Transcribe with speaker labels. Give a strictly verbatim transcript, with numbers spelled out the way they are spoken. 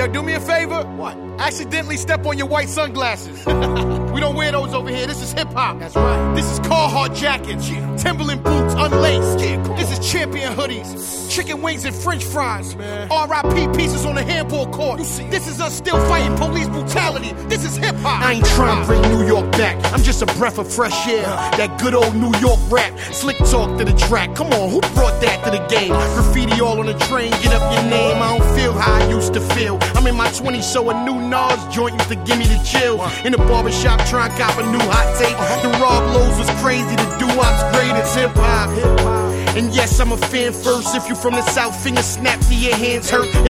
Speaker 1: Yo, do me a favor.
Speaker 2: What?
Speaker 1: Accidentally step on your white sunglasses. We don't wear those over here. This is hip-hop.
Speaker 2: That's right.
Speaker 1: This is Carhartt jackets,
Speaker 2: Yeah.
Speaker 1: Timberland boots unlaced.
Speaker 2: Yeah, come
Speaker 1: This
Speaker 2: on.
Speaker 1: is Champion hoodies, chicken wings and french fries.
Speaker 2: Man.
Speaker 1: R I P pieces on the handball court.
Speaker 2: You see.
Speaker 1: This is us still fighting police brutality. This is hip-hop.
Speaker 3: I ain't trying to bring New York back. I'm just a breath of fresh air. That good old New York rap. Slick talk to the track. Come on, who brought that to the game? Graffiti all on the train. Get up your name. I don't feel how I used to feel. I'm in my twenties, so a new Nas joint used to give me the chill. In the barbershop trying to cop a new hot tape. The Rob Lowe's was crazy. The doo-wop's great as hip-hop. And yes, I'm a fan first. If you from the South, finger snap till your hands hurt.